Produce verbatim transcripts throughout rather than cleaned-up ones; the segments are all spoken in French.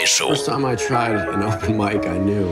Show. First time I tried an open mic, I knew.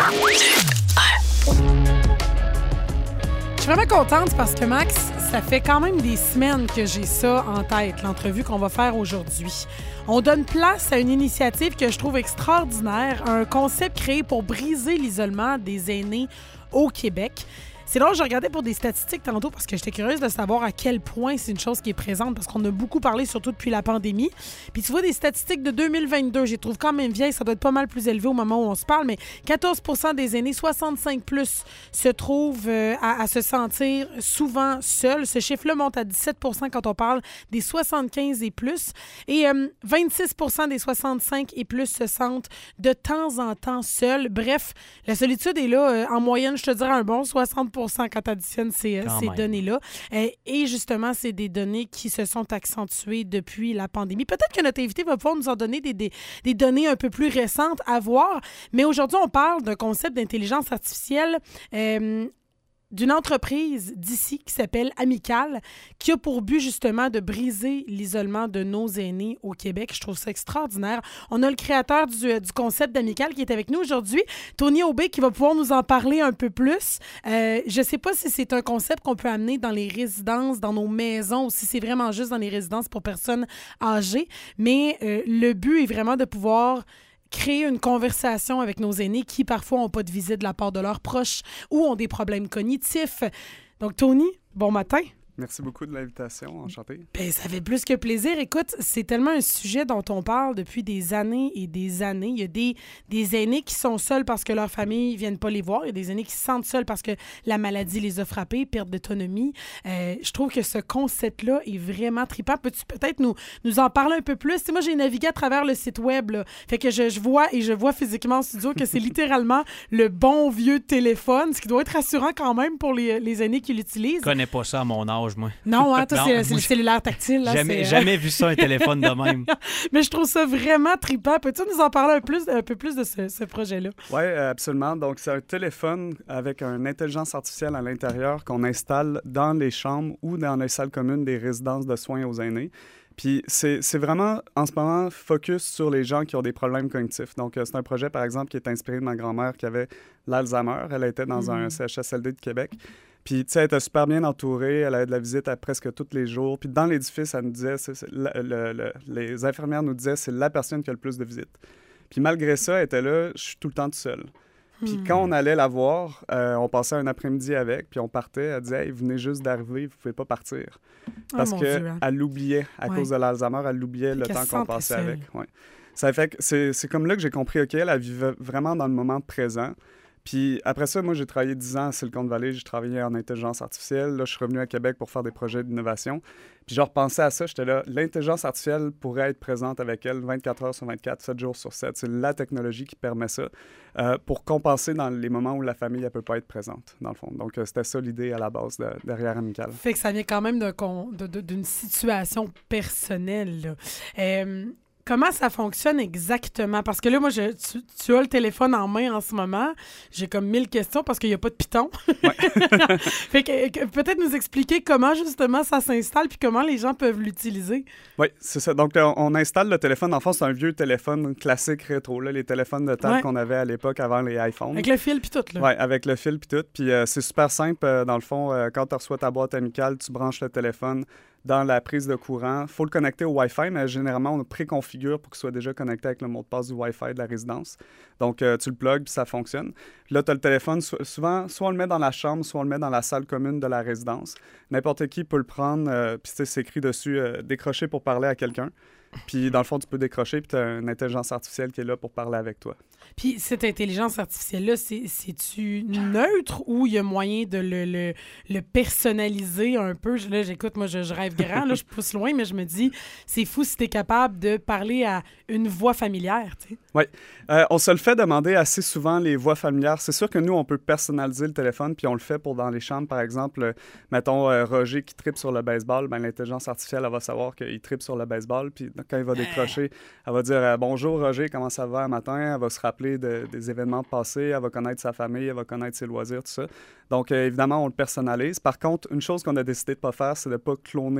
Je suis vraiment contente parce que, Max, ça fait quand même des semaines que j'ai ça en tête, l'entrevue qu'on va faire aujourd'hui. On donne place à une initiative que je trouve extraordinaire, un concept créé pour briser l'isolement des aînés au Québec. C'est là que je regardais pour des statistiques tantôt parce que j'étais curieuse de savoir à quel point c'est une chose qui est présente parce qu'on a beaucoup parlé, surtout depuis la pandémie. Puis tu vois, des statistiques de deux mille vingt-deux, je les trouve quand même vieilles, ça doit être pas mal plus élevé au moment où on se parle, mais quatorze pour cent des aînés, soixante-cinq plus, se trouvent euh, à, à se sentir souvent seuls. Ce chiffre-là monte à dix-sept pour cent quand on parle des soixante-quinze et plus. Et euh, vingt-six pour cent des soixante-cinq et plus se sentent de temps en temps seuls. Bref, la solitude est là, euh, en moyenne, je te dirais un bon soixante pour cent quand tu additionnes ces, ces données-là. Euh, et justement, c'est des données qui se sont accentuées depuis la pandémie. Peut-être que notre invité va pouvoir nous en donner des, des, des données un peu plus récentes à voir, mais aujourd'hui, on parle d'un concept d'intelligence artificielle euh, d'une entreprise d'ici qui s'appelle Amical, qui a pour but justement de briser l'isolement de nos aînés au Québec. Je trouve ça extraordinaire. On a le créateur du, du concept d'Amical qui est avec nous aujourd'hui, Tony Aubé, qui va pouvoir nous en parler un peu plus. Euh, je ne sais pas si c'est un concept qu'on peut amener dans les résidences, dans nos maisons, ou si c'est vraiment juste dans les résidences pour personnes âgées, mais euh, le but est vraiment de pouvoir créer une conversation avec nos aînés qui, parfois, n'ont pas de visite de la part de leurs proches ou ont des problèmes cognitifs. Donc, Tony, bon matin. Merci beaucoup de l'invitation. Enchanté. Bien, ça fait plus que plaisir. Écoute, c'est tellement un sujet dont on parle depuis des années et des années. Il y a des, des aînés qui sont seuls parce que leur famille ne viennent pas les voir. Il y a des aînés qui se sentent seuls parce que la maladie les a frappés, perte d'autonomie. Euh, je trouve que ce concept-là est vraiment trippant. Peux-tu peut-être nous, nous en parler un peu plus? T'sais, moi, j'ai navigué à travers le site web. Là. Fait que je, je vois et je vois physiquement en studio que c'est littéralement le bon vieux téléphone, ce qui doit être rassurant quand même pour les, les aînés qui l'utilisent. Je connais pas ça à mon âge. Moi. Non, hein, toi, non, c'est, c'est le cellulaire tactile. Là, jamais, c'est... jamais vu ça, un téléphone de même. Mais je trouve ça vraiment trippant. Peux-tu nous en parler un, plus, un peu plus de ce, ce projet-là? Oui, absolument. Donc, c'est un téléphone avec une intelligence artificielle à l'intérieur qu'on installe dans les chambres ou dans les salles communes des résidences de soins aux aînés. Puis c'est, c'est vraiment, en ce moment, focus sur les gens qui ont des problèmes cognitifs. Donc, euh, c'est un projet, par exemple, qui est inspiré de ma grand-mère qui avait l'Alzheimer. Elle était dans mmh. un C H S L D de Québec. Puis, tu sais, elle était super bien entourée. Elle avait de la visite à presque tous les jours. Puis, dans l'édifice, elle nous disait, c'est, c'est, le, le, le, les infirmières nous disaient, c'est la personne qui a le plus de visites. Puis, malgré ça, elle était là, je suis tout le temps tout seul. Puis, hmm. quand on allait la voir, euh, on passait un après-midi avec, puis on partait. Elle disait, hey, vous venez juste d'arriver, vous pouvez pas partir. Parce oh, qu'elle hein. l'oubliait, à ouais. cause de l'Alzheimer, elle l'oubliait le temps qu'on passait seul. avec. Ouais. Ça fait que c'est, c'est comme là que j'ai compris, OK, elle, elle vivait vraiment dans le moment présent. Puis après ça, moi, j'ai travaillé dix ans à Silicon Valley. J'ai travaillé en intelligence artificielle. Là, je suis revenu à Québec pour faire des projets d'innovation. Puis je repensais à ça. J'étais là, l'intelligence artificielle pourrait être présente avec elle vingt-quatre heures sur vingt-quatre, sept jours sur sept. C'est la technologie qui permet ça euh, pour compenser dans les moments où la famille ne peut pas être présente, dans le fond. Donc, euh, c'était ça l'idée à la base de, derrière Amical. Fait que ça vient quand même d'un con, de, de, d'une situation personnelle, là. Euh, Comment ça fonctionne exactement? Parce que là, moi, je, tu, tu as le téléphone en main en ce moment. J'ai comme mille questions parce qu'il n'y a pas de Python. Ouais. Fait que, que peut-être nous expliquer comment, justement, ça s'installe puis comment les gens peuvent l'utiliser. Oui, c'est ça. Donc, on, on installe le téléphone. En fait, c'est un vieux téléphone classique rétro, là, les téléphones de table ouais. qu'on avait à l'époque avant les iPhones. Avec le fil puis tout, là. Oui, avec le fil puis tout. Puis euh, c'est super simple. Euh, dans le fond, euh, quand tu reçois ta boîte Amical, tu branches le téléphone dans la prise de courant. Il faut le connecter au Wi-Fi, mais généralement, on le préconfigure pour qu'il soit déjà connecté avec le mot de passe du Wi-Fi de la résidence. Donc, euh, tu le plugues, puis ça fonctionne. Puis là, tu as le téléphone. So- souvent, soit on le met dans la chambre, soit on le met dans la salle commune de la résidence. N'importe qui peut le prendre, euh, puis c'est écrit dessus euh, « décrocher pour parler à quelqu'un ». Puis, dans le fond, tu peux décrocher, puis tu as une intelligence artificielle qui est là pour parler avec toi. Puis, cette intelligence artificielle-là, c'est, c'est-tu neutre ou il y a moyen de le, le, le personnaliser un peu? Là, j'écoute, moi, je, je rêve grand, là, je pousse loin, mais je me dis, c'est fou si tu es capable de parler à une voix familière, tu sais. Oui. Euh, on se le fait demander assez souvent, les voix familières. C'est sûr que nous, on peut personnaliser le téléphone, puis on le fait pour dans les chambres, par exemple, euh, mettons, euh, Roger qui tripe sur le baseball, ben, l'intelligence artificielle, elle va savoir qu'il tripe sur le baseball, puis quand il va décrocher, elle va dire euh, « Bonjour Roger, comment ça va un matin? » Elle va se rappeler de, des événements passés, elle va connaître sa famille, elle va connaître ses loisirs, tout ça. Donc, euh, évidemment, on le personnalise. Par contre, une chose qu'on a décidé de ne pas faire, c'est de ne pas cloner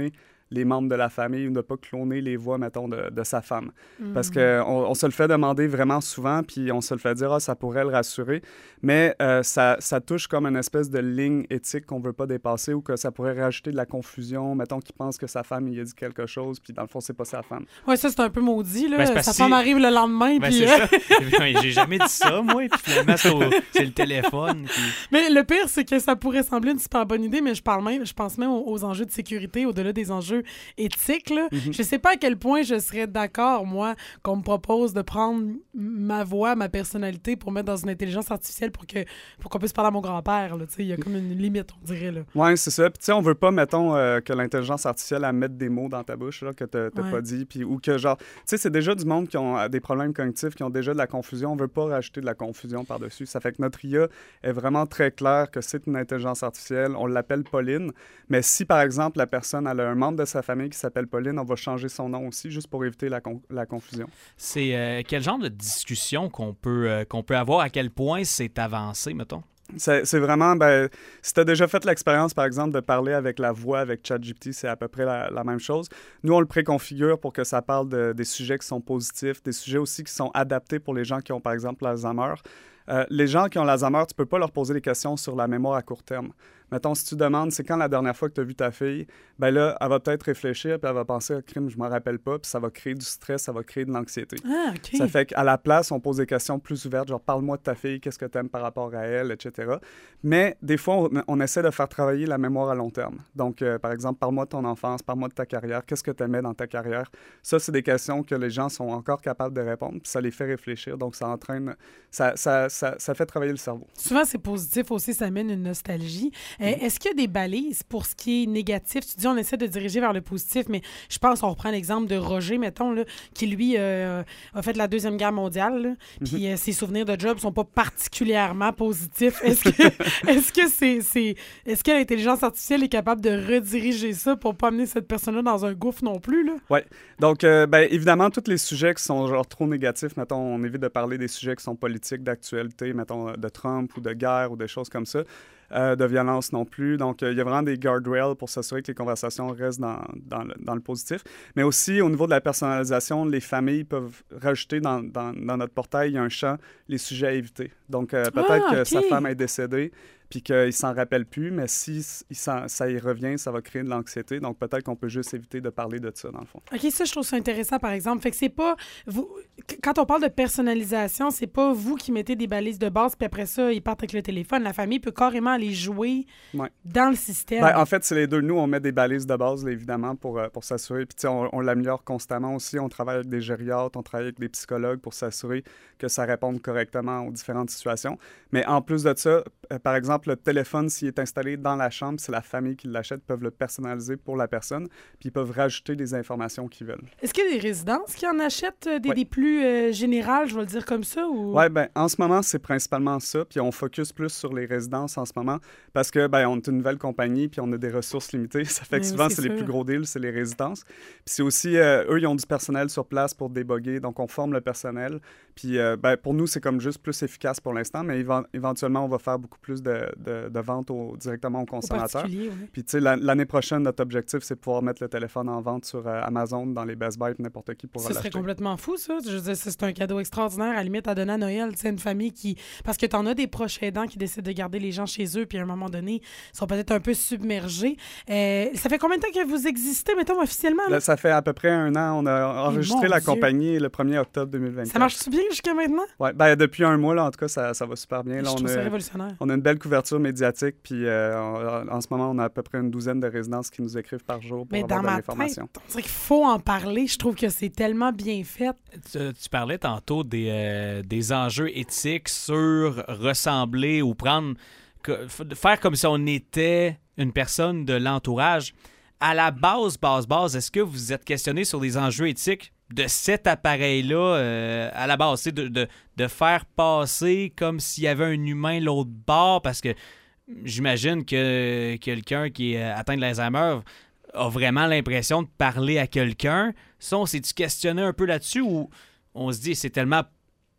les membres de la famille ou ne pas cloner les voix, mettons, de, de sa femme. Mm. Parce qu'on on se le fait demander vraiment souvent, puis on se le fait dire, ah, ça pourrait le rassurer, mais euh, ça, ça touche comme une espèce de ligne éthique qu'on ne veut pas dépasser ou que ça pourrait rajouter de la confusion, mettons qu'il pense que sa femme, il a dit quelque chose, puis dans le fond, c'est pas sa femme. Ouais, ça, c'est un peu maudit, là. Ben, Sa femme si... arrive le lendemain, ben, puis... c'est euh... ça. J'ai jamais dit ça, moi, puis finalement, c'est, au... c'est le téléphone. Puis... Mais le pire, c'est que ça pourrait sembler une super bonne idée, mais je parle même, je pense même aux, aux enjeux de sécurité, au-delà des enjeux éthiques, là. Mm-hmm. Je sais pas à quel point je serais d'accord, moi, qu'on me propose de prendre ma voix, ma personnalité pour mettre dans une intelligence artificielle pour, que, pour qu'on puisse parler à mon grand-père, là. Tu sais, il y a comme une limite, on dirait, là. Oui, c'est ça. Puis, tu sais, on veut pas, mettons, euh, que l'intelligence artificielle elle mette des mots dans ta bouche là, que t'as, t'as ouais. pas dit. Puis, ou que, genre, tu sais, c'est déjà du monde qui ont des problèmes cognitifs, qui ont déjà de la confusion. On veut pas rajouter de la confusion par-dessus. Ça fait que notre I A est vraiment très clair que c'est une intelligence artificielle. On l'appelle Pauline. Mais si, par exemple, la personne elle a un membre de sa famille qui s'appelle Pauline, on va changer son nom aussi, juste pour éviter la, con- la confusion. C'est euh, quel genre de discussion qu'on peut, euh, qu'on peut avoir? À quel point c'est avancé, mettons? C'est, c'est vraiment, ben, si tu as déjà fait l'expérience, par exemple, de parler avec la voix avec ChatGPT, c'est à peu près la, la même chose. Nous, on le préconfigure pour que ça parle de, des sujets qui sont positifs, des sujets aussi qui sont adaptés pour les gens qui ont, par exemple, l'Alzheimer. Euh, les gens qui ont l'Alzheimer, tu peux pas leur poser des questions sur la mémoire à court terme. Mettons, si tu demandes, c'est quand la dernière fois que tu as vu ta fille, ben là, elle va peut-être réfléchir, puis elle va penser, ah, crime, je m'en rappelle pas, puis ça va créer du stress, ça va créer de l'anxiété. Ah, OK. Ça fait qu'à la place, on pose des questions plus ouvertes, genre, parle-moi de ta fille, qu'est-ce que tu aimes par rapport à elle, et cetera. Mais des fois, on, on essaie de faire travailler la mémoire à long terme. Donc, euh, par exemple, parle-moi de ton enfance, parle-moi de ta carrière, qu'est-ce que tu aimais dans ta carrière. Ça, c'est des questions que les gens sont encore capables de répondre, puis ça les fait réfléchir, donc ça entraîne, ça, ça, ça, ça fait travailler le cerveau. Souvent, c'est positif aussi, ça amène une nostalgie. Euh, mm. Est-ce qu'il y a des balises pour ce qui est négatif? Tu dis, on essaie de diriger vers le positif, mais je pense, on reprend l'exemple de Roger, mettons, là, qui, lui, euh, a fait la Deuxième Guerre mondiale, là, puis mm-hmm. euh, ses souvenirs de job sont pas particulièrement positifs. Est-ce que, est-ce que, c'est, c'est, est-ce que l'intelligence artificielle est capable de rediriger ça pour pas amener cette personne-là dans un gouffre non plus, là? Oui. Donc, euh, ben, évidemment, tous les sujets qui sont genre trop négatifs, mettons, on évite de parler des sujets qui sont politiques, d'actualité, mettons, de Trump ou de guerre ou des choses comme ça. Euh, de violence non plus. Donc, il euh, y a vraiment des guardrails pour s'assurer que les conversations restent dans, dans, le, dans le positif. Mais aussi, au niveau de la personnalisation, les familles peuvent rajouter dans, dans, dans notre portail, il y a un champ, les sujets à éviter. Donc, euh, peut-être ah, okay. que sa femme est décédée puis qu'il ne s'en rappelle plus, mais si il ça y revient, ça va créer de l'anxiété. Donc, peut-être qu'on peut juste éviter de parler de ça, dans le fond. OK, ça, je trouve ça intéressant, par exemple. Fait que c'est pas... Vous, quand on parle de personnalisation, c'est pas vous qui mettez des balises de base, puis après ça, ils partent avec le téléphone. La famille peut carrément aller jouer ouais. dans le système. Ben, en fait, c'est les deux. Nous, on met des balises de base, là, évidemment, pour, pour s'assurer. Puis, tu sais, on, on l'améliore constamment aussi. On travaille avec des gériatres, on travaille avec des psychologues pour s'assurer que ça réponde correctement aux différentes situations. Mais en plus de ça, euh, par exemple, le téléphone, s'il est installé dans la chambre, c'est la famille qui l'achète, peuvent le personnaliser pour la personne, puis ils peuvent rajouter des informations qu'ils veulent. Est-ce qu'il y a des résidences qui en achètent, des, ouais. des plus euh, générales, je vais le dire comme ça? Ou... Oui, bien, en ce moment, c'est principalement ça, puis on focus plus sur les résidences en ce moment, parce que, bien, on est une nouvelle compagnie, puis on a des ressources limitées. Ça fait que oui, souvent, c'est, c'est les plus gros deals, c'est les résidences. Puis c'est aussi, euh, eux, ils ont du personnel sur place pour déboguer, donc on forme le personnel. Puis, euh, ben, pour nous, c'est comme juste plus efficace pour l'instant, mais éve- éventuellement, on va faire beaucoup plus de, de, de ventes au, directement aux consommateurs. Oui. Puis, tu sais, la, l'année prochaine, notre objectif, c'est de pouvoir mettre le téléphone en vente sur euh, Amazon, dans les Best Buy, n'importe qui pourra l'acheter. Ce serait complètement fou, ça. Je veux dire, c'est un cadeau extraordinaire, à la limite, à donner à Noël. Tu sais, une famille qui... Parce que t'en as des proches aidants qui décident de garder les gens chez eux, puis à un moment donné, ils sont peut-être un peu submergés. Euh, ça fait combien de temps que vous existez, mettons, officiellement? Là? Là, ça fait à peu près un an. On a enregistré la Dieu. compagnie le premier octobre deux mille vingt-quatre. Ça marche-tu bien jusqu'à maintenant? Oui, ben, depuis un mois, là, en tout cas, ça, ça va super bien. Là, je on trouve a, ça révolutionnaire. On a une belle couverture médiatique, puis euh, en, en ce moment, on a à peu près une douzaine de résidences qui nous écrivent par jour pour Mais avoir dans de l'information. Tête, on dirait qu'il faut en parler. Je trouve que c'est tellement bien fait. Tu, tu parlais tantôt des, euh, des enjeux éthiques sur ressembler ou prendre... Que, faire comme si on était une personne de l'entourage. À la base, base, base, est-ce que vous êtes questionné sur des enjeux éthiques de cet appareil-là, euh, à la base, de, de, de faire passer comme s'il y avait un humain l'autre bord, parce que j'imagine que quelqu'un qui est atteint de l'Alzheimer a vraiment l'impression de parler à quelqu'un. Ça, on s'est-tu questionné un peu là-dessus ou on se dit c'est tellement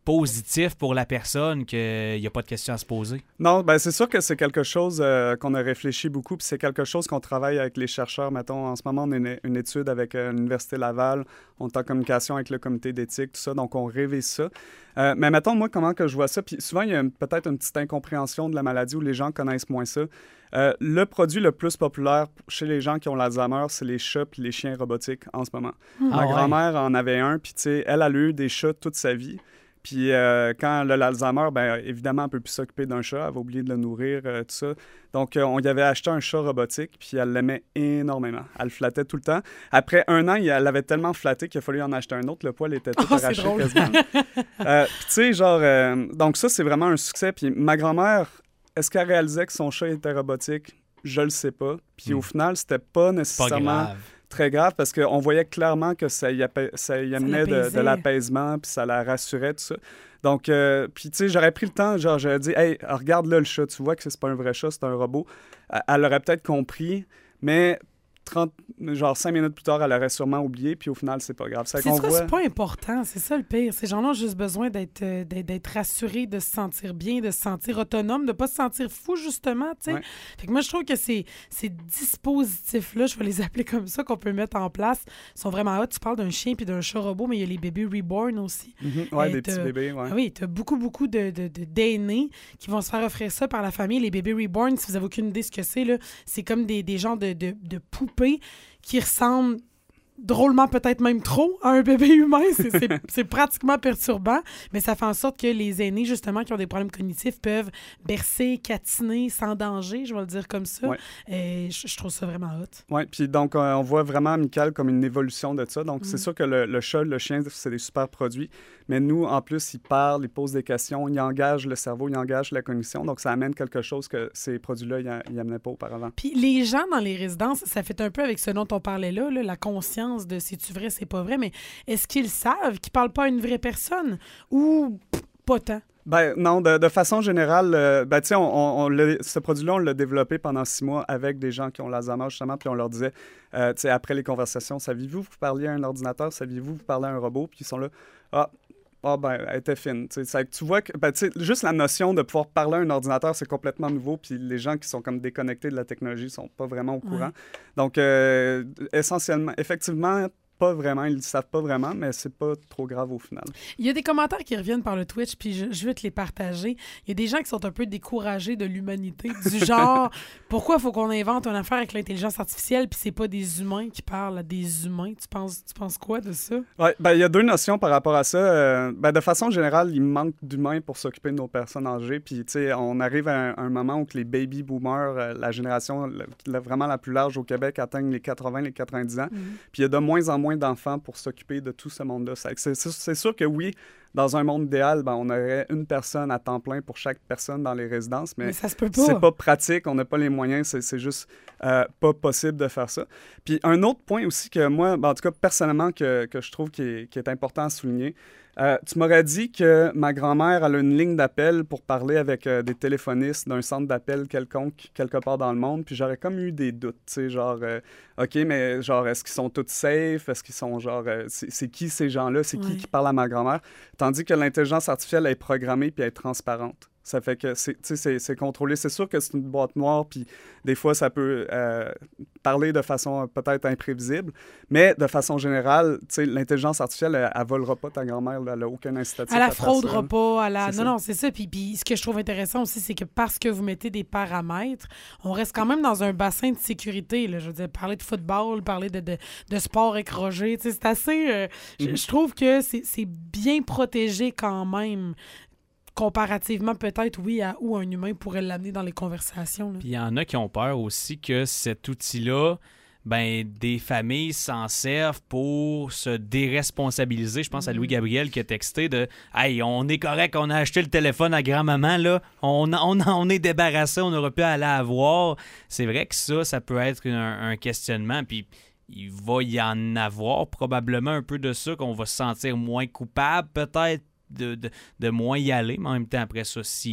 positif pour la personne qu'il n'y a pas de questions à se poser? Non, ben c'est sûr que c'est quelque chose euh, qu'on a réfléchi beaucoup, puis c'est quelque chose qu'on travaille avec les chercheurs. Mettons, en ce moment, on a une, une étude avec euh, l'Université Laval, on est en communication avec le comité d'éthique, tout ça, donc on révise ça. Euh, mais mettons, moi, comment que je vois ça, puis souvent, il y a une- peut-être une petite incompréhension de la maladie où les gens connaissent moins ça. Euh, le produit le plus populaire chez les gens qui ont l'Alzheimer, c'est les chats puis les chiens robotiques en ce moment. Ah Ma ouais. grand-mère en avait un, puis tu sais, elle, elle a eu des chats toute sa vie. Puis euh, quand elle a l'Alzheimer, bien évidemment, elle ne peut plus s'occuper d'un chat, elle va oublier de le nourrir, euh, tout ça. Donc, euh, on y avait acheté un chat robotique, puis elle l'aimait énormément. Elle le flattait tout le temps. Après un an, il- elle l'avait tellement flatté qu'il a fallu en acheter un autre. Le poil était tout Oh, c'est arraché drôle. quasiment. Euh, puis tu sais, genre, euh, donc ça, c'est vraiment un succès. Puis ma grand-mère, est-ce qu'elle réalisait que son chat était robotique? Je le sais pas. Puis Hmm. au final, c'était pas Pas nécessairement grave. très grave parce qu'on voyait clairement que ça y, apa- ça y amenait de, l'apaisait. de l'apaisement, puis ça la rassurait, tout ça. Donc, euh, puis tu sais, j'aurais pris le temps, genre, j'aurais dit, hey, regarde là le chat, tu vois que c'est pas un vrai chat, c'est un robot. Elle, elle aurait peut-être compris, mais trente, genre cinq minutes plus tard, elle aurait sûrement oublié, puis au final, c'est pas grave. C'est C'est qu'on quoi, voit. c'est pas important, c'est ça le pire. Ces gens-là ont juste besoin d'être, euh, d'être, d'être rassurés, de se sentir bien, de se sentir autonome, de pas se sentir fou, justement, tu sais. Ouais. Fait que moi, je trouve que ces, ces dispositifs-là, je vais les appeler comme ça, qu'on peut mettre en place, sont vraiment hot. Tu parles d'un chien puis d'un chat robot, mais il y a les bébés reborn aussi. Mhm. Ouais, Et des petits t'as- bébés, ouais. Ah oui, tu as beaucoup, beaucoup de, de, de- d'aînés qui vont se faire offrir ça par la famille. Les bébés reborn, si vous avez aucune idée ce que c'est, là, c'est comme des, des genres de, de, de poupées qui ressemblent drôlement, peut-être même trop, à un bébé humain. C'est, c'est, c'est pratiquement perturbant, mais ça fait en sorte que les aînés, justement, qui ont des problèmes cognitifs, peuvent bercer, catiner sans danger, je vais le dire comme ça. Ouais. Et je, je trouve ça vraiment hot. Oui, puis donc, euh, on voit vraiment Amical comme une évolution de ça. Donc, Mm. c'est sûr que le, le chat, le chien, c'est des super produits. Mais nous, en plus, ils parlent, ils posent des questions, ils engagent le cerveau, ils engagent la cognition. Donc, ça amène quelque chose que ces produits-là, ils n'amenaient pas auparavant. Puis les gens dans les résidences, ça fait un peu avec ce dont on parlait là, là, la conscience de c'est-tu vrai, c'est pas vrai, mais est-ce qu'ils savent qu'ils parlent pas à une vraie personne ou pff, pas tant? Ben non, de, de façon générale, euh, ben tu sais, on, on, on l'a- ce produit-là, on l'a développé pendant six mois avec des gens qui ont l'Alzheimer, justement, puis on leur disait, euh, tu sais, après les conversations, saviez-vous vous parliez à un ordinateur, saviez-vous vous parlez à un robot, puis ils sont là, ah, ah ben, elle était fine. Tu sais, c'est que tu vois que, ben, tu sais, juste la notion de pouvoir parler à un ordinateur, c'est complètement nouveau, puis les gens qui sont comme déconnectés de la technologie sont pas vraiment au courant. Ouais. Donc, euh, essentiellement, effectivement, pas vraiment, ils le savent pas vraiment, mais c'est pas trop grave au final. Il y a des commentaires qui reviennent par le Twitch, puis je, je veux te les partager. Il y a des gens qui sont un peu découragés de l'humanité, du genre, pourquoi il faut qu'on invente une affaire avec l'intelligence artificielle, puis c'est pas des humains qui parlent à des humains? Tu penses, tu penses quoi de ça? Ouais, ben, il y a deux notions par rapport à ça. Euh, ben, de façon générale, il manque d'humains pour s'occuper de nos personnes âgées. Puis, tu sais, on arrive à un, un moment où que les baby boomers, euh, la génération le- le- vraiment la plus large au Québec, atteignent les quatre-vingts, les quatre-vingt-dix ans. Puis, il y a de moins en moins d'enfants pour s'occuper de tout ce monde-là. C'est, c'est, c'est sûr que oui, dans un monde idéal, ben, on aurait une personne à temps plein pour chaque personne dans les résidences, mais, Mais ça se peut pas. c'est pas pratique, on n'a pas les moyens, c'est, c'est juste euh, pas possible de faire ça. Puis un autre point aussi que moi, ben, en tout cas personnellement, que, que je trouve qui est, qui est important à souligner, euh, tu m'aurais dit que ma grand-mère elle a une ligne d'appel pour parler avec euh, des téléphonistes d'un centre d'appel quelconque quelque part dans le monde, puis j'aurais comme eu des doutes, tu sais, genre, euh, OK, mais genre, est-ce qu'ils sont tous safe? Est-ce qu'ils sont genre, euh, c'est, c'est qui ces gens-là? C'est qui Ouais. qui parle à ma grand-mère? Tandis que l'intelligence artificielle elle est programmée puis elle est transparente. Ça fait que c'est, tu sais, c'est, c'est contrôlé. C'est sûr que c'est une boîte noire, puis des fois, ça peut euh, parler de façon euh, peut-être imprévisible, mais de façon générale, tu sais, l'intelligence artificielle, elle, elle volera pas ta grand-mère, là, elle n'a aucun incitatif Elle la à faire fraudera ça. pas. Elle la... C'est Non, ça. non, c'est ça. Puis, puis ce que je trouve intéressant aussi, c'est que parce que vous mettez des paramètres, on reste quand même dans un bassin de sécurité. Là. Je veux dire, parler de football, parler de, de, de sport avec Roger, tu sais, c'est assez... euh, je, Mhm. je trouve que c'est, c'est bien protégé quand même, comparativement peut-être, oui, à où un humain pourrait l'amener dans les conversations. Là. Puis il y en a qui ont peur aussi que cet outil-là, ben, des familles s'en servent pour se déresponsabiliser. Je pense à Louis Gabriel qui a texté de « Hey, on est correct, on a acheté le téléphone à grand-maman, là. On, on, on est débarrassé, on n'aura plus à l'avoir. » C'est vrai que ça, ça peut être un, un questionnement. Puis il va y en avoir probablement un peu de ça, qu'on va se sentir moins coupable peut-être de, de, de moins y aller. Mais en même temps, après ça, si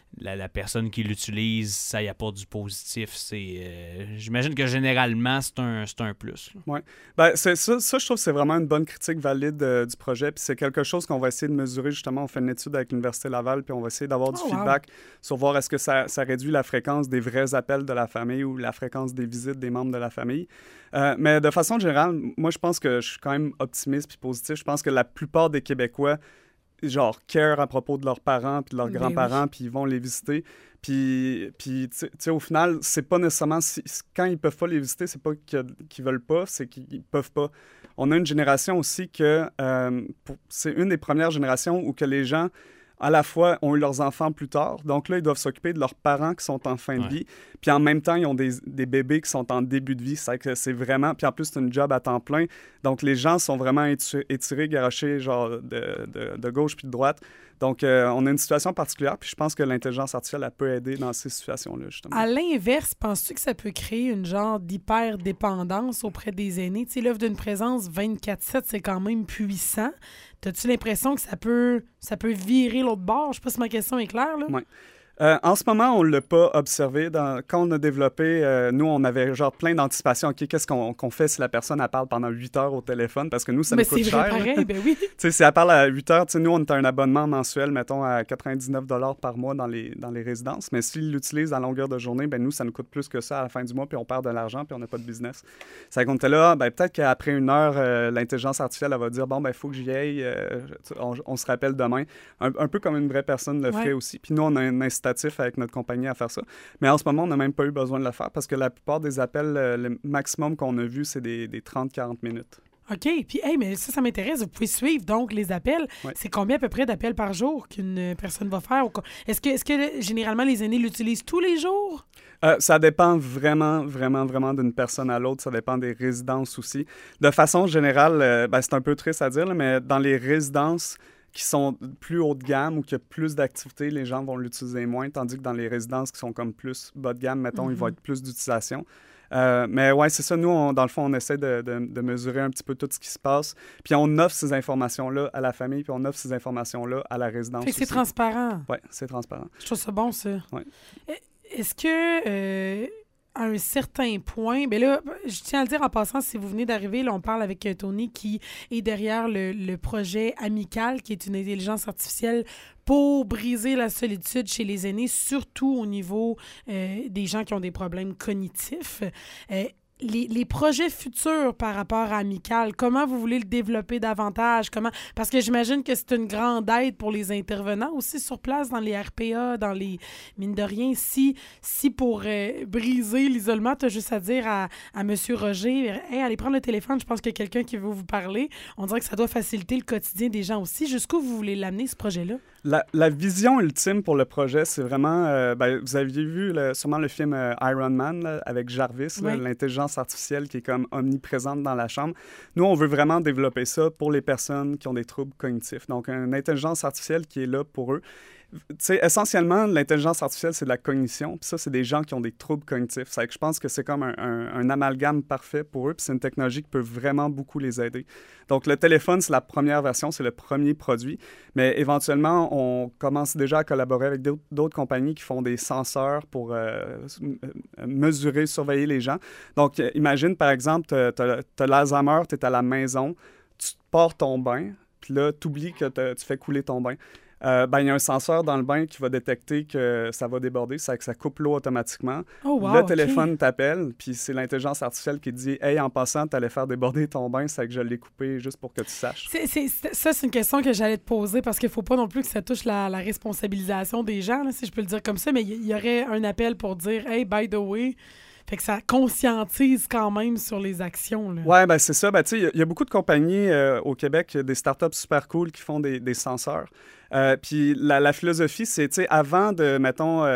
la, la personne qui l'utilise, ça y apporte du positif. C'est, euh, j'imagine que généralement, c'est un, c'est un plus. Oui. Ben, c'est, ça, ça, je trouve que c'est vraiment une bonne critique valide euh, du projet. Puis c'est quelque chose qu'on va essayer de mesurer. Justement, on fait une étude avec l'Université Laval, puis on va essayer d'avoir du Oh, wow. feedback sur voir est-ce que ça, ça réduit la fréquence des vrais appels de la famille ou la fréquence des visites des membres de la famille. Euh, mais de façon générale, moi, je pense que je suis quand même optimiste puis positif. Je pense que la plupart des Québécois genre, care à propos de leurs parents puis de leurs Ben grands-parents, oui. puis ils vont les visiter. Puis, puis tu sais, au final, c'est pas nécessairement... Si, quand ils peuvent pas les visiter, c'est pas qu'ils, qu'ils veulent pas, c'est qu'ils peuvent pas. On a une génération aussi que... Euh, pour, c'est une des premières générations où que les gens, à la fois, ont eu leurs enfants plus tard. Donc là, ils doivent s'occuper de leurs parents qui sont en fin de Ouais. vie. Puis en même temps, ils ont des, des bébés qui sont en début de vie. C'est que c'est vraiment... Puis en plus, c'est une job à temps plein. Donc les gens sont vraiment étu- étirés, garochés, genre de, de, de gauche puis de droite. Donc, euh, on a une situation particulière, puis je pense que l'intelligence artificielle, elle peut aider dans ces situations-là, justement. À l'inverse, penses-tu que ça peut créer une genre d'hyper-dépendance auprès des aînés? Tu sais, l'offre d'une présence vingt-quatre sept, c'est quand même puissant. T'as-tu l'impression que ça peut, ça peut virer l'autre bord? Je sais pas si ma question est claire, là. Ouais. Euh, en ce moment, on ne l'a pas observé. Dans, quand on a développé, euh, nous, on avait genre plein d'anticipation. OK, qu'est-ce qu'on, qu'on fait si la personne, elle parle pendant huit heures au téléphone? Parce que nous, ça Mais nous coûte c'est cher. vrai pareil, ben oui. Tu sais, si elle parle à huit heures, tu sais, nous, on a un abonnement mensuel, mettons, à quatre-vingt-dix-neuf dollars par mois dans les, dans les résidences. Mais s'ils l'utilisent à longueur de journée, ben nous, ça nous coûte plus que ça à la fin du mois, puis on perd de l'argent, puis on n'a pas de business. Ça compte là, ben peut-être qu'après une heure, euh, l'intelligence artificielle, elle va dire, bon, ben il faut que j'y aille, euh, on, on se rappelle demain. Un, un peu comme une vraie personne le Ouais. ferait aussi. Puis nous, on a un incitatif avec notre compagnie à faire ça. Mais en ce moment, on n'a même pas eu besoin de le faire parce que la plupart des appels, euh, le maximum qu'on a vu, c'est des, des trente à quarante minutes. OK. Puis, hey, mais ça, ça m'intéresse. Vous pouvez suivre donc les appels. Ouais. C'est combien à peu près d'appels par jour qu'une personne va faire? Ou co- Est-ce que, est-ce que généralement les aînés l'utilisent tous les jours? Euh, ça dépend vraiment, vraiment, vraiment d'une personne à l'autre. Ça dépend des résidences aussi. De façon générale, euh, ben, c'est un peu triste à dire, là, mais dans les résidences qui sont plus haut de gamme ou qui a plus d'activités, les gens vont l'utiliser moins, tandis que dans les résidences qui sont comme plus bas de gamme, mettons, Mhm. il va être plus d'utilisation. Euh, mais ouais, c'est ça. Nous, on- dans le fond, on essaie de, de- de mesurer un petit peu tout ce qui se passe. Puis on offre ces informations-là à la famille, puis on offre ces informations-là à la résidence Fait que c'est aussi. transparent. Ouais, c'est transparent. Je trouve ça bon, ça. Ouais. E- Est-ce que, euh, à un certain point, bien là, je tiens à le dire en passant, si vous venez d'arriver, là, on parle avec euh, Tony qui est derrière le, le projet Amical, qui est une intelligence artificielle pour briser la solitude chez les aînés, surtout au niveau euh, des gens qui ont des problèmes cognitifs. Euh, Les, les projets futurs par rapport à Amical, comment vous voulez le développer davantage? Comment... Parce que j'imagine que c'est une grande aide pour les intervenants aussi sur place dans les R P A, dans les... Mine de rien, si, si pour euh, briser l'isolement, tu as juste à dire à, à M. Roger, « Hey, allez prendre le téléphone, je pense qu'il y a quelqu'un qui veut vous parler. » On dirait que ça doit faciliter le quotidien des gens aussi. Jusqu'où vous voulez l'amener, ce projet-là? La, la vision ultime pour le projet, c'est vraiment... euh, ben, vous aviez vu le- sûrement le film euh, Iron Man là, avec Jarvis, là, Oui. l'intelligence artificielle qui est comme omniprésente dans la chambre. Nous, on veut vraiment développer ça pour les personnes qui ont des troubles cognitifs. Donc, une intelligence artificielle qui est là pour eux. Tu sais, essentiellement, l'intelligence artificielle, c'est de la cognition. Puis ça, c'est des gens qui ont des troubles cognitifs. C'est que je pense que c'est comme un, un- un amalgame parfait pour eux. Puis c'est une technologie qui peut vraiment beaucoup les aider. Donc, le téléphone, c'est la première version, c'est le premier produit. Mais éventuellement, on commence déjà à collaborer avec d'autres d'autres compagnies qui font des senseurs pour euh, s- euh, mesurer, surveiller les gens. Donc, euh, imagine, par exemple, tu as l'Alzheimer, tu es à la maison, tu pars ton bain, puis là, tu oublies que t'as- tu fais couler ton bain. Euh, ben, il y a un senseur dans le bain qui va détecter que ça va déborder, ça, que ça coupe l'eau automatiquement. Oh, wow, le OK. téléphone t'appelle, puis c'est l'intelligence artificielle qui te dit « Hey, en passant, tu allais faire déborder ton bain, c'est que je l'ai coupé juste pour que tu saches. » C'est, c'est- c'est- ça, c'est une question que j'allais te poser parce qu'il ne faut pas non plus que ça touche la, la responsabilisation des gens, là, si je peux le dire comme ça, mais il y, y aurait un appel pour dire « Hey, by the way », fait que ça conscientise quand même sur les actions. Là. Ouais, ben c'est ça. Ben, tu sais, il y a- il y, a beaucoup de compagnies euh, au Québec, des startups super cool qui font des, des senseurs. Euh, puis la, la philosophie, c'est, tu sais, avant de, mettons, euh,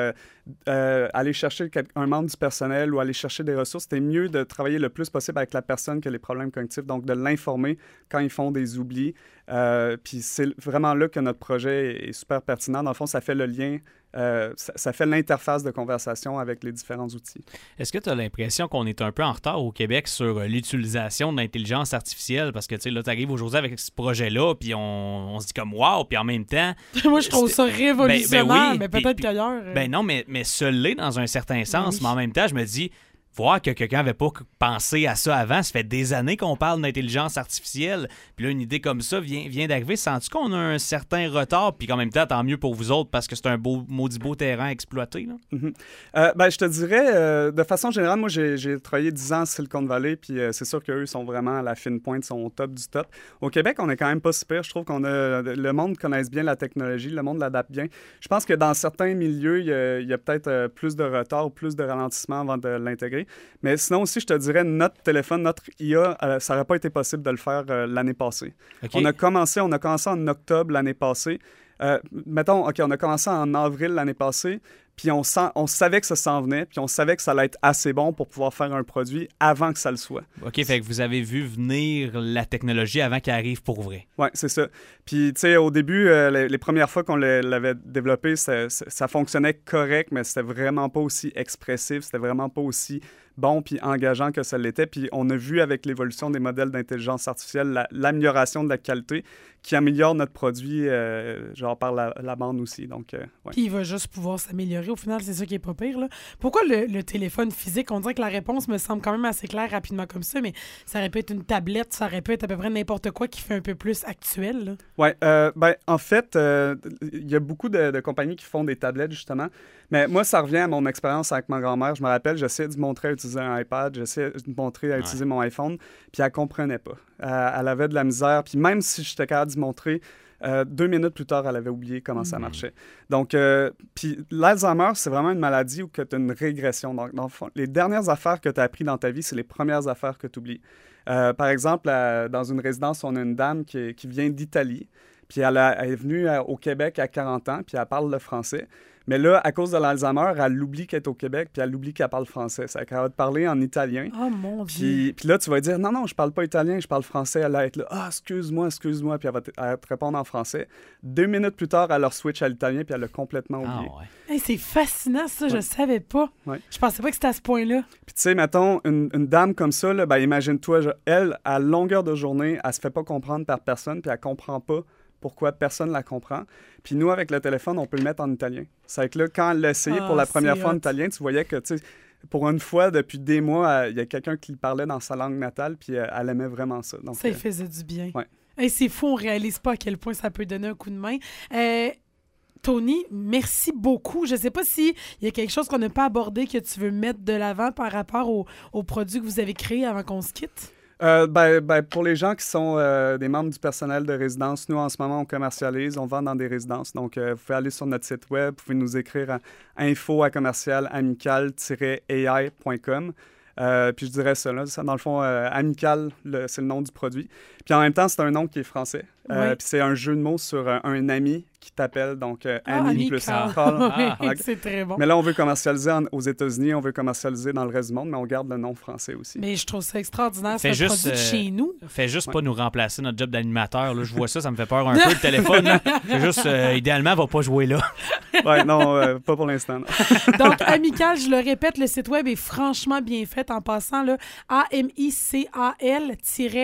euh, aller chercher un membre du personnel ou aller chercher des ressources, c'est mieux de travailler le plus possible avec la personne qui a les problèmes cognitifs, donc de l'informer quand ils font des oublis. Euh, puis c'est vraiment là que notre projet est super pertinent. Dans le fond, ça fait le lien, euh, ça, ça fait l'interface de conversation avec les différents outils. Est-ce que tu as l'impression qu'on est un peu en retard au Québec sur l'utilisation de l'intelligence artificielle? Parce que tu sais, là, tu arrives aujourd'hui avec ce projet-là, puis on, on se dit comme « wow », puis en même temps... Moi, je trouve ça révolutionnaire, ben, ben oui, mais peut-être puis, qu'ailleurs... Euh... Ben non, mais, mais ce l'est dans un certain sens, oui. mais en même temps, je me dis... Voir que quelqu'un n'avait pas pensé à ça avant, ça fait des années qu'on parle d'intelligence artificielle, puis là, une idée comme ça vient, vient d'arriver. Sens-tu qu'on a un certain retard, puis qu'en même temps, tant mieux pour vous autres, parce que c'est un beau, maudit beau terrain à exploiter, là? Mm-hmm. euh, ben, je te dirais, euh, de façon générale, moi, j'ai, j'ai travaillé dix ans à Silicon Valley, puis euh, c'est sûr qu'eux sont vraiment à la fine pointe, sont au top du top. Au Québec, on est quand même pas super. Je trouve qu'on a... Le monde connaisse bien la technologie, le monde l'adapte bien. Je pense que dans certains milieux, il y a, il y a peut-être euh, plus de retard ou plus de ralentissement avant de l'intégrer. Mais sinon aussi, je te dirais, notre téléphone, notre I A, euh, ça n'aurait pas été possible de le faire euh, l'année passée. Okay. On a commencé, on a commencé en octobre l'année passée. Euh, mettons, OK, on a commencé en avril l'année passée, puis on, sent, on savait que ça s'en venait, puis on savait que ça allait être assez bon pour pouvoir faire un produit avant que ça le soit. OK, fait que vous avez vu venir la technologie avant qu'elle arrive pour vrai. Oui, c'est ça. Puis, tu sais, au début, euh, les, les premières fois qu'on l'avait développé, ça, ça, ça fonctionnait correct, mais c'était vraiment pas aussi expressif, c'était vraiment pas aussi bon puis engageant que ça l'était. Puis on a vu avec l'évolution des modèles d'intelligence artificielle la, l'amélioration de la qualité qui améliore notre produit, euh, genre par la, la bande aussi. Donc, euh, ouais. Puis il va juste pouvoir s'améliorer. Au final, c'est ça qui est pas pire, là. Pourquoi le, le téléphone physique? On dirait que la réponse me semble quand même assez claire rapidement comme ça, mais ça aurait pu être une tablette, ça aurait pu être à peu près n'importe quoi qui fait un peu plus actuel. Oui, euh, ben, en fait, il euh, y a beaucoup de, de compagnies qui font des tablettes, justement. Mais moi, ça revient à mon expérience avec ma grand-mère. Je me rappelle, j'essayais de montrer à utiliser un iPad, j'essayais de montrer à ouais. utiliser mon iPhone, puis elle comprenait pas. Euh, elle avait de la misère, puis même si j'étais capable d'y montrer, euh, deux minutes plus tard, elle avait oublié comment mmh. ça marchait. Donc, euh, puis l'Alzheimer, c'est vraiment une maladie où tu as une régression. Donc, dans le fond, les dernières affaires que tu as apprises dans ta vie, c'est les premières affaires que tu oublies. Euh, par exemple, à, dans une résidence, on a une dame qui, qui vient d'Italie, puis elle, a, elle est venue à, au Québec à quarante ans, puis elle parle le français. Mais là, à cause de l'Alzheimer, elle oublie qu'elle est au Québec, puis elle oublie qu'elle parle français. Ça va te parler en italien. Oh mon puis, Dieu! Puis là, tu vas dire, non, non, je parle pas italien, je parle français. Elle va être là, ah, excuse-moi, excuse-moi, puis elle va te, elle va te répondre en français. Deux minutes plus tard, elle leur switch à l'italien, puis elle l'a complètement oublié. Ah, ouais. Hey, c'est fascinant, ça, ouais. Je savais pas. Ouais. Je pensais pas que c'était à ce point-là. Puis tu sais, mettons, une, une dame comme ça, là, ben, imagine-toi, elle, à longueur de journée, elle se fait pas comprendre par personne, puis elle comprend pas pourquoi personne ne la comprend. Puis nous, avec le téléphone, on peut le mettre en italien. C'est que là, quand elle l'a essayé ah, pour la première fois hot. en italien, tu voyais que, tu sais, pour une fois, depuis des mois, il y a quelqu'un qui parlait dans sa langue natale, puis euh, elle aimait vraiment ça. Donc, ça lui euh, faisait du bien. Ouais. Hey, c'est fou, on réalise pas à quel point ça peut donner un coup de main. Euh, Tony, merci beaucoup. Je ne sais pas s'il y a quelque chose qu'on n'a pas abordé que tu veux mettre de l'avant par rapport au, au produit que vous avez créé avant qu'on se quitte. Euh, ben, ben, pour les gens qui sont euh, des membres du personnel de résidence, nous, en ce moment, on commercialise, on vend dans des résidences. Donc, euh, vous pouvez aller sur notre site web, vous pouvez nous écrire à info à commercial amical tiret a i point com. Euh, puis je dirais ça, là, ça dans le fond, euh, Amical, le, c'est le nom du produit. Puis en même temps, c'est un nom qui est français. Euh, oui. Puis c'est un jeu de mots sur un, un ami qui t'appelle, donc euh, ah, ami plus Carl. Ah, oui, c'est très bon. Mais là, on veut commercialiser en, aux États-Unis, on veut commercialiser dans le reste du monde, mais on garde le nom français aussi. Mais je trouve ça extraordinaire, c'est un juste, produit de euh, chez nous. Fais juste ouais. pas nous remplacer notre job d'animateur. Là. Je vois ça, ça me fait peur un peu, le téléphone. Là. Fais juste, euh, idéalement, va pas jouer là. ouais, non, euh, pas pour l'instant. Non. Donc, Amical, je le répète, le site web est franchement bien fait en passant, là, A M I C A L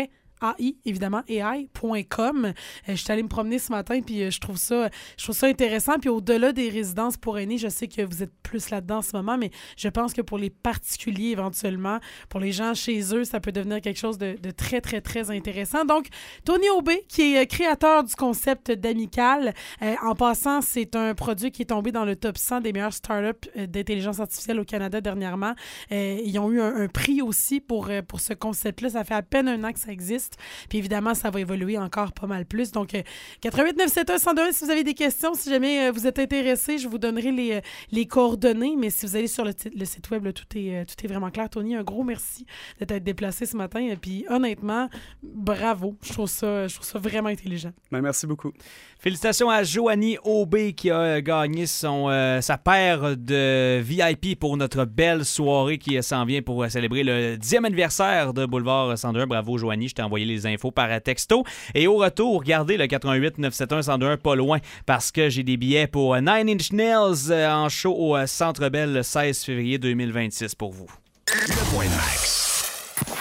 A I, évidemment, A I point com. Euh, je suis allée me promener ce matin, puis euh, je trouve ça je trouve ça intéressant. Puis au-delà des résidences pour aînés, je sais que vous êtes plus là-dedans en ce moment, mais je pense que pour les particuliers, éventuellement, pour les gens chez eux, ça peut devenir quelque chose de, de très, très, très intéressant. Donc, Tony Aubé, qui est créateur du concept d'Amical. Euh, en passant, c'est un produit qui est tombé dans le top cent des meilleures startups d'intelligence artificielle au Canada dernièrement. Euh, ils ont eu un, un prix aussi pour, pour ce concept-là. Ça fait à peine un an que ça existe. podcast. Puis évidemment, ça va évoluer encore pas mal plus. Donc, euh, quatre huit neuf sept un un zéro deux un, si vous avez des questions, si jamais euh, vous êtes intéressé, je vous donnerai les, euh, les coordonnées. Mais si vous allez sur le, t- le site web, là, tout, est, euh, tout est vraiment clair. Tony, un gros merci de t'être déplacé ce matin. Et puis honnêtement, bravo. Je trouve ça, je trouve ça vraiment intelligent. Ben, merci beaucoup. Félicitations à Joanie Aubé qui a gagné son, euh, sa paire de V I P pour notre belle soirée qui s'en vient pour célébrer le dixième anniversaire de Boulevard cent deux un. Bravo Joanie, je t'ai envoyé les infos par texto. Et au retour, regardez le quatre un huit neuf sept un un zéro deux un pas loin parce que j'ai des billets pour Nine Inch Nails en show au Centre Bell le seize février deux mille vingt-six pour vous. Le Point Max.